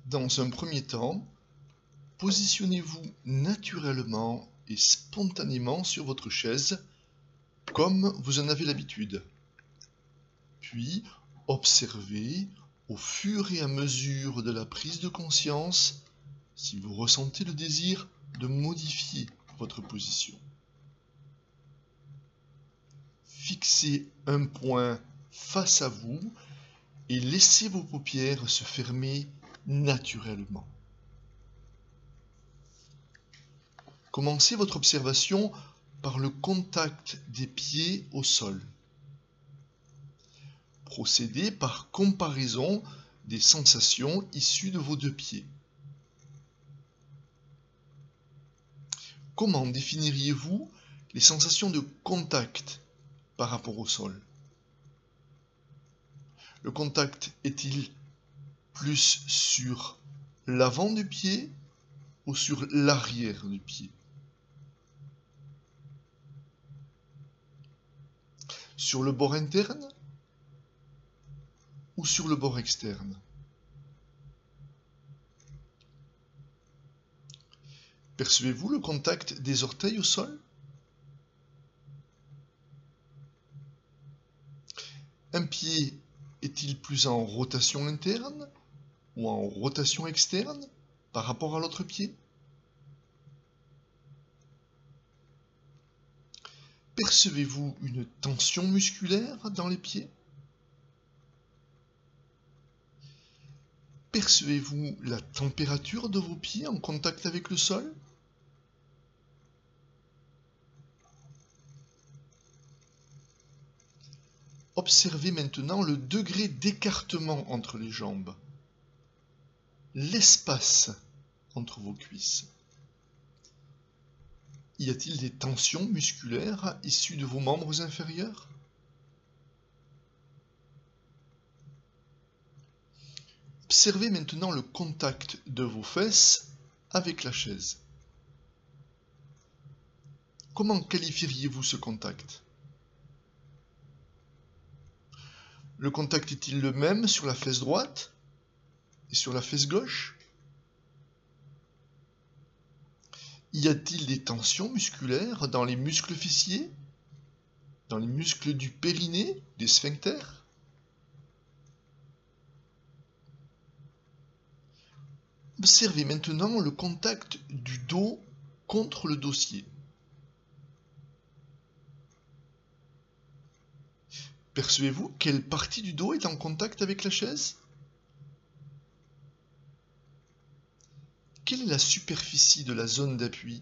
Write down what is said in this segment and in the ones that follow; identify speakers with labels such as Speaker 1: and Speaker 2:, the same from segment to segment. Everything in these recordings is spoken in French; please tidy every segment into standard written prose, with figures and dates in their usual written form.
Speaker 1: Dans un premier temps, positionnez-vous naturellement et spontanément sur votre chaise, comme vous en avez l'habitude. Puis, observez au fur et à mesure de la prise de conscience si vous ressentez le désir de modifier votre position. Fixez un point face à vous et laissez vos paupières se fermer naturellement. Commencez votre observation par le contact des pieds au sol. Procédez par comparaison des sensations issues de vos deux pieds. Comment définiriez-vous les sensations de contact par rapport au sol? Le contact est-il plus sur l'avant du pied ou sur l'arrière du pied? Sur le bord interne ou sur le bord externe? Percevez-vous le contact des orteils au sol? Un pied est-il plus en rotation interne ou en rotation externe par rapport à l'autre pied? Percevez-vous une tension musculaire dans les pieds? Percevez-vous la température de vos pieds en contact avec le sol? Observez maintenant le degré d'écartement entre les jambes, l'espace entre vos cuisses. Y a-t-il des tensions musculaires issues de vos membres inférieurs? Observez maintenant le contact de vos fesses avec la chaise. Comment qualifieriez-vous ce contact? Le contact est-il le même sur la fesse droite et sur la fesse gauche? Y a-t-il des tensions musculaires dans les muscles fessiers? Dans les muscles du périnée, des sphincters? Observez maintenant le contact du dos contre le dossier. Percevez-vous quelle partie du dos est en contact avec la chaise? Quelle est la superficie de la zone d'appui?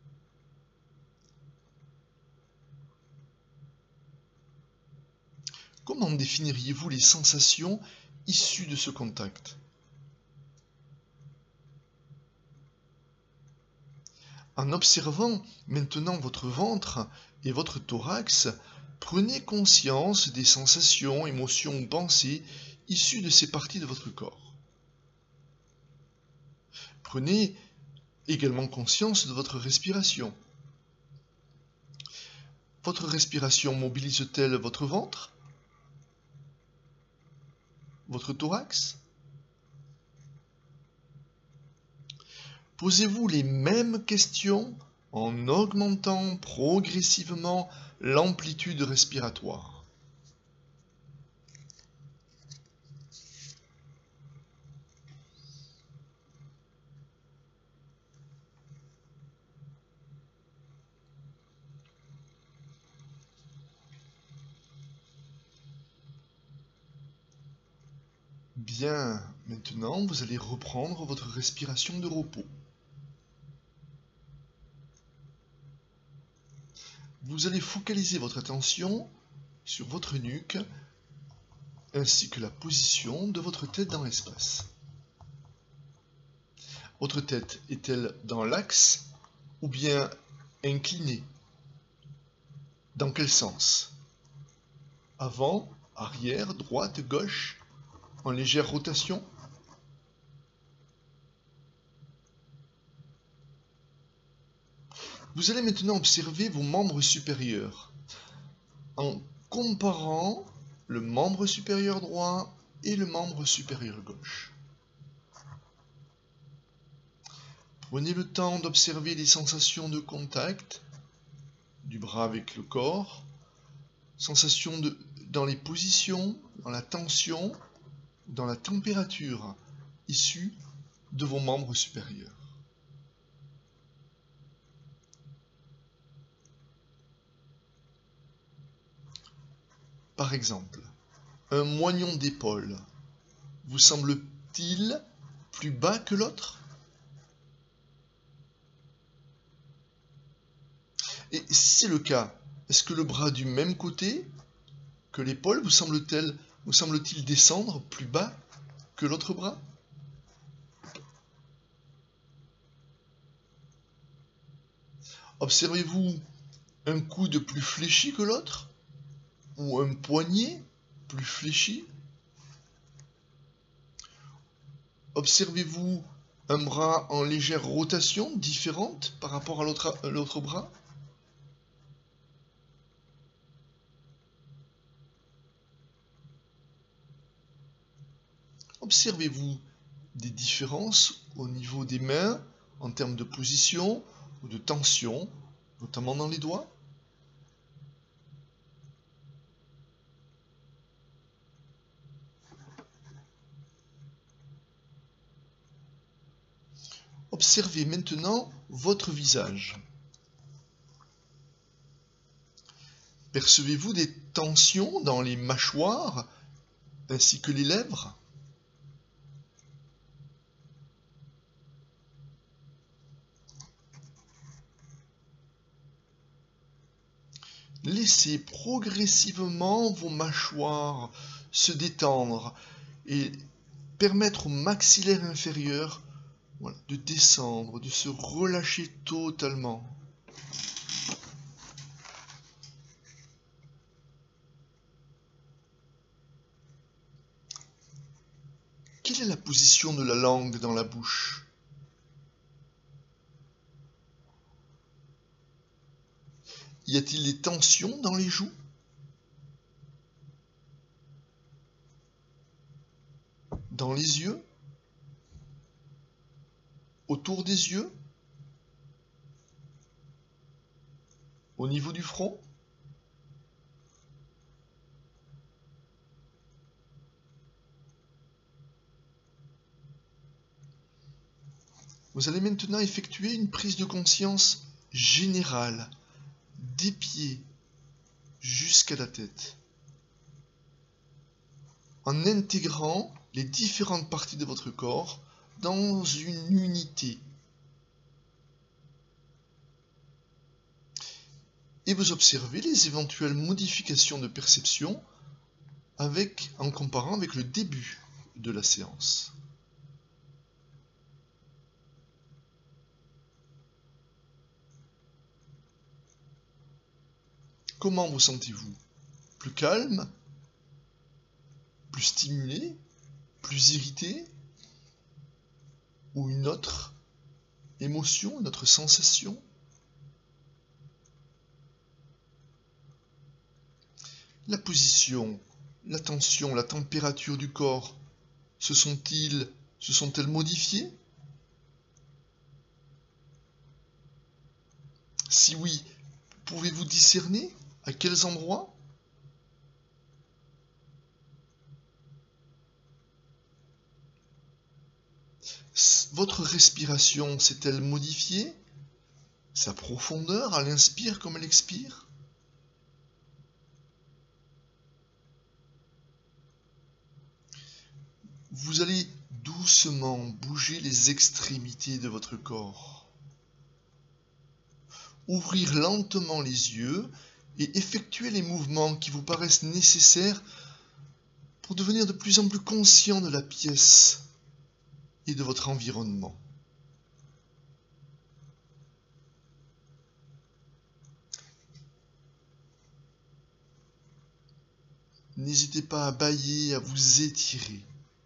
Speaker 1: Comment définiriez-vous les sensations issues de ce contact? En observant maintenant votre ventre et votre thorax, prenez conscience des sensations, émotions ou pensées issues de ces parties de votre corps. Prenez également conscience de votre respiration. Votre respiration mobilise-t-elle votre ventre? Votre thorax? Posez-vous les mêmes questions en augmentant progressivement l'amplitude respiratoire. Bien, maintenant vous allez reprendre votre respiration de repos. Vous allez focaliser votre attention sur votre nuque ainsi que la position de votre tête dans l'espace. Votre tête est-elle dans l'axe ou bien inclinée? Dans quel sens? Avant, arrière, droite, gauche, en légère rotation? Vous allez maintenant observer vos membres supérieurs en comparant le membre supérieur droit et le membre supérieur gauche. Prenez le temps d'observer les sensations de contact du bras avec le corps, sensations dans les positions, dans la tension, dans la température issue de vos membres supérieurs. Par exemple, un moignon d'épaule vous semble-t-il plus bas que l'autre? Et si c'est le cas, est-ce que le bras du même côté que l'épaule vous semble-t-il descendre plus bas que l'autre bras? Observez-vous un coude plus fléchi que l'autre? Ou un poignet plus fléchi? Observez-vous un bras en légère rotation différente par rapport à l'autre bras? Observez-vous des différences au niveau des mains en termes de position ou de tension, notamment dans les doigts? Observez maintenant votre visage. Percevez-vous des tensions dans les mâchoires ainsi que les lèvres? Laissez progressivement vos mâchoires se détendre et permettre au maxillaire inférieur, voilà, de descendre, de se relâcher totalement. Quelle est la position de la langue dans la bouche? Y a-t-il des tensions dans les joues? Dans les yeux? Autour des yeux? Au niveau du front? Vous allez maintenant effectuer une prise de conscience générale, des pieds jusqu'à la tête, en intégrant les différentes parties de votre corps dans une unité. Et vous observez les éventuelles modifications de perception en comparant avec le début de la séance. Comment vous sentez-vous? Plus calme? Plus stimulé? Plus irrité? Ou une autre émotion, une autre sensation? La position, la tension, la température du corps se sont-elles modifiées? Si oui, pouvez-vous discerner à quels endroits? Votre respiration s'est-elle modifiée? Sa profondeur à l'inspire comme à l'expire? Vous allez doucement bouger les extrémités de votre corps. Ouvrir lentement les yeux et effectuer les mouvements qui vous paraissent nécessaires pour devenir de plus en plus conscient de la pièce et de votre environnement. N'hésitez pas à bâiller, à vous étirer.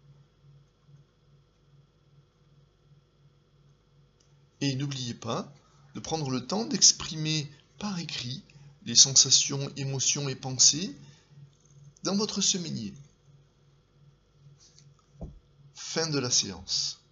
Speaker 1: Et n'oubliez pas de prendre le temps d'exprimer par écrit les sensations, émotions et pensées dans votre semainier. Fin de la séance.